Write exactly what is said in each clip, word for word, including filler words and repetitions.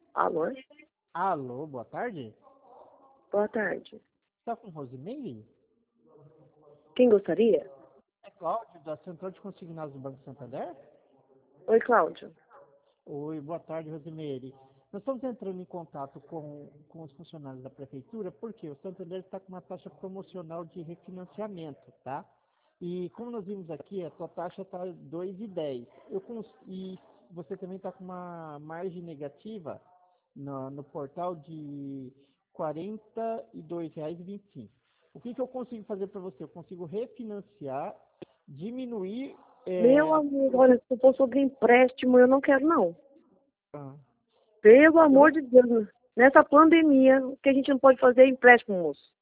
Alô? Alô, boa tarde. Boa tarde. Está com Rosimeire? Quem gostaria? É Cláudio, da Central de Consignados do Banco Santander? Oi, Cláudio. Oi, boa tarde, Rosimeire. Nós estamos entrando em contato com, com os funcionários da Prefeitura, porque o Santander está com uma taxa promocional de refinanciamento, tá? E como nós vimos aqui, a sua taxa está dois vírgula dez. Eu cons- E você também está com uma margem negativa no, no portal de quarenta e dois reais e vinte e cinco. O que, que eu consigo fazer para você? Eu consigo refinanciar, diminuir... Meu é, amigo, olha, se for sobre empréstimo, eu não quero, não. ah, Pelo eu amor vou de Deus. Nessa pandemia, o que a gente não pode fazer é empréstimo, moço.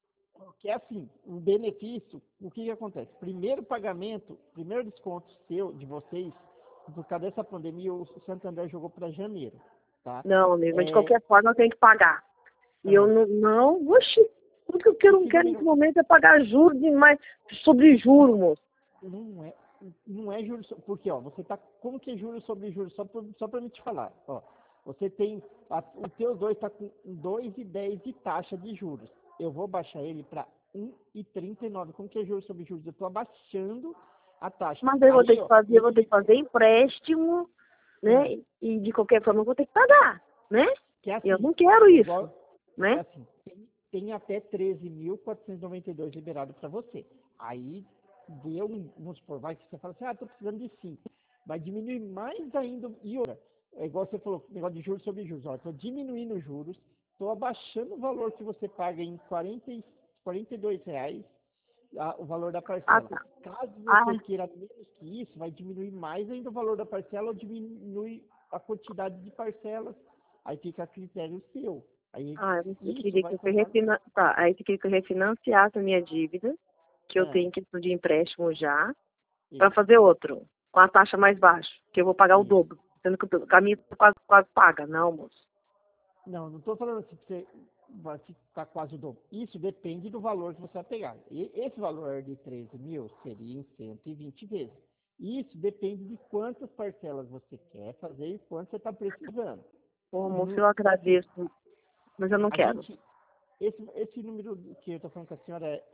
Que é assim, o benefício, o que, que acontece? Primeiro pagamento, primeiro desconto seu, de vocês, por causa dessa pandemia, o Santander jogou para janeiro, tá? Não, amigo, mas de É, qualquer forma eu tenho que pagar. E eu ah, não, não, oxi, tudo que eu não esse quero nesse número momento é pagar juros demais, sobre juros, moço. não é, não é juros, so- porque, ó, você tá, como que é juros sobre juros? Só para só para me te falar, ó, você tem, a, o teu dois está com dois vírgula dez de taxa de juros. Eu vou baixar ele para um vírgula trinta e nove. Como que é juros sobre juros? Eu estou abaixando a taxa. Mas eu vou ter Aí, que ó, fazer, eu vou ter que esse, fazer empréstimo, ah, né? E de qualquer forma eu vou ter que pagar, né? que é Eu assim, não quero é isso, igual, é né? assim, tem, tem até treze mil quatrocentos e noventa e dois liberado para você. Aí, deu, um- vamos supor, vai que você fala assim, ah, tô precisando de cinco. Vai diminuir mais ainda, e outra, é igual você falou, negócio de juros sobre juros, ó, tô diminuindo os juros, tô abaixando o valor que você paga em quarenta e- quarenta e dois reais, a- o valor da Ah, parcela. tá. Caso Ah, você queira menos que isso, vai diminuir mais ainda o valor da parcela ou diminui a quantidade de parcelas. Aí fica a critério seu. Aí ah, você isso queria vai que eu contar. refina... tá, aí você queria que eu refinanciasse a minha dívida, que eu Ah, tenho questão de empréstimo já, para isso, fazer outro, com a taxa mais baixa, que eu vou pagar o isso. dobro, sendo que o caminho quase, quase paga, não, moço. Não, não estou falando assim que você vai ficar quase o dobro. Isso depende do valor que você vai pegar. E esse valor de treze mil seria em cento e vinte vezes. Isso depende de quantas parcelas você quer fazer e quanto você está precisando. Ô, moço, No- eu assim, agradeço, mas eu não a quero. gente, esse, esse número que eu estou falando com a senhora é,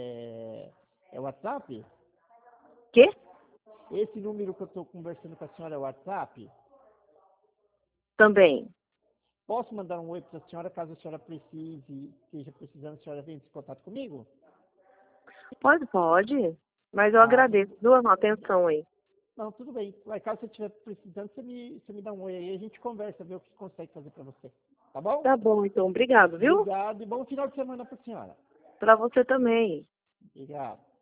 é, é WhatsApp? Quê? Esse número que eu estou conversando com a senhora é WhatsApp? Também. Posso mandar um oi para a senhora caso a senhora precise, esteja precisando, a senhora venha em contato comigo? Pode, pode. Mas eu Ah, agradeço. Dua uma atenção aí. não, tudo bem. Mas caso você estiver precisando, você me, você me dá um oi aí, a gente conversa, vê o que consegue fazer para você. Tá bom? Tá bom, então. Obrigado, viu? Obrigado e bom final de semana para a senhora. Pra você também. Obrigado.